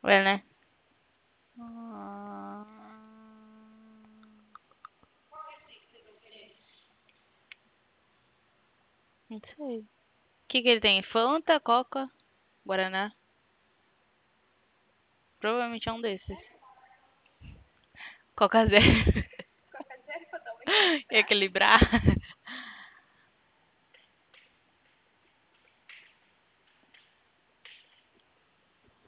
É, né? Ah, não sei. O que que ele tem? Fanta, Coca, Guaraná? Provavelmente é um desses. Coca zero. Coca Zero pra dar uma equilibrada. Equilibrar.